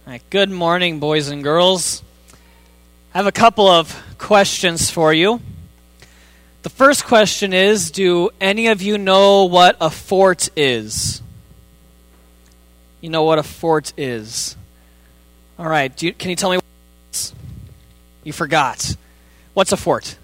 All right, good morning, boys and girls. I have a couple of questions for you. The first question is, do any of you know what a fort is? You know what a fort is? All right, can you tell me what it is? You forgot. What's a fort?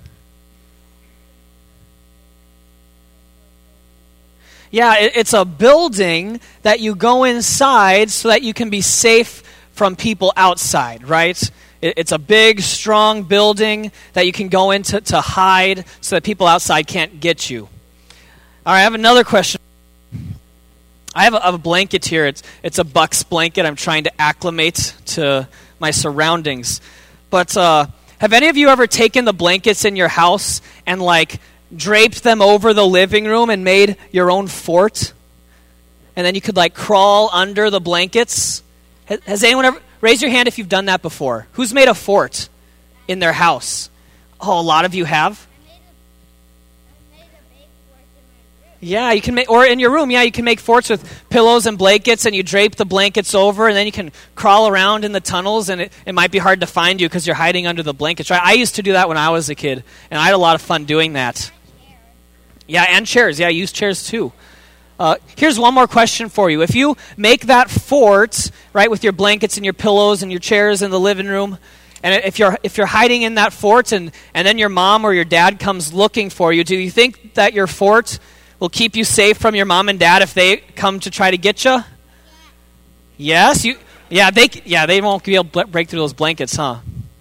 Yeah, it's a building that you go inside so that you can be safe from people outside, right? It's a big, strong building that you can go into to hide so that people outside can't get you. All right, I have another question. I have a blanket here. It's a Bucks blanket. I'm trying to acclimate to my surroundings. But have any of you ever taken the blankets in your house and draped them over the living room and made your own fort? And then you could crawl under the blankets? Has anyone ever... Raise your hand if you've done that before. Who's made a fort in their house? Oh, a lot of you have? I made a big fort in my room. Yeah, you can make... Or in your room, yeah, you can make forts with pillows and blankets, and you drape the blankets over, and then you can crawl around in the tunnels, and it might be hard to find you because you're hiding under the blankets, right? I used to do that when I was a kid, and I had a lot of fun doing that. Yeah, and chairs. Yeah, I use chairs too. Here's one more question for you. If you make that fort, right, with your blankets and your pillows and your chairs in the living room, and if you're hiding in that fort and then your mom or your dad comes looking for you, do you think that your fort will keep you safe from your mom and dad if they come to try to get you? Yes? They won't be able to break through those blankets, huh?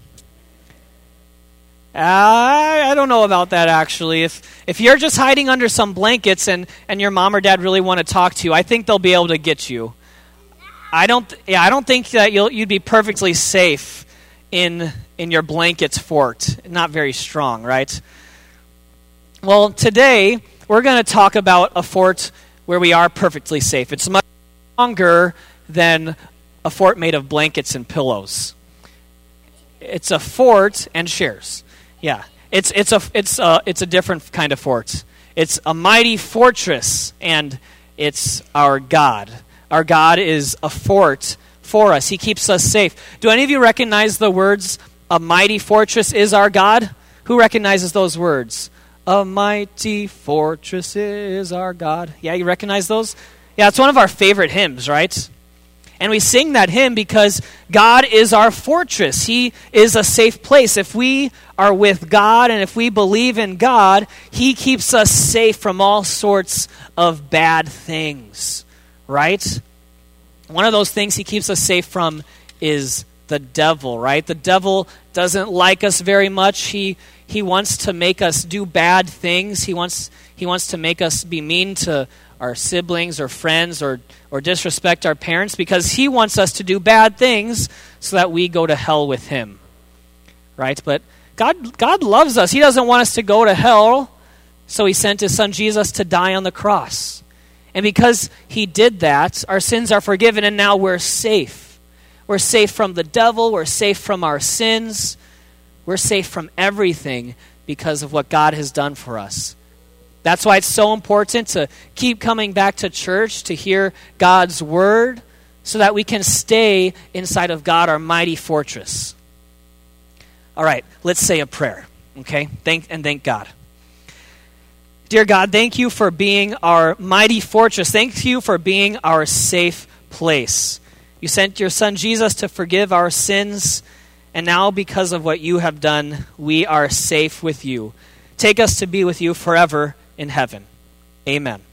I don't know about that, actually. If you're just hiding under some blankets and your mom or dad really want to talk to you, I think they'll be able to get you. I don't think that you'd be perfectly safe in your blankets fort. Not very strong, right? Well, today we're going to talk about a fort where we are perfectly safe. It's much stronger than a fort made of blankets and pillows. It's a fort and chairs. Yeah, it's a different kind of fort. It's a mighty fortress, and it's our God. Our God is a fort for us. He keeps us safe. Do any of you recognize the words, "A mighty fortress is our God"? Who recognizes those words? A mighty fortress is our God. Yeah, you recognize those? Yeah, it's one of our favorite hymns, right? And we sing that hymn because God is our fortress. He is a safe place. If we are with God and if we believe in God, He keeps us safe from all sorts of bad things, right? One of those things He keeps us safe from is the devil, right? The devil doesn't like us very much. He wants to make us do bad things. He wants to make us be mean to our siblings or friends or disrespect our parents because he wants us to do bad things so that we go to hell with him, right? But God loves us. He doesn't want us to go to hell, so He sent His Son Jesus to die on the cross. And because He did that, our sins are forgiven, and now we're safe. We're safe from the devil. We're safe from our sins. We're safe from everything because of what God has done for us. That's why it's so important to keep coming back to church, to hear God's word, so that we can stay inside of God, our mighty fortress. All right, let's say a prayer, okay? Thank God. Dear God, thank You for being our mighty fortress. Thank You for being our safe place. You sent Your Son Jesus to forgive our sins, and now because of what You have done, we are safe with You. Take us to be with You forever in heaven. Amen.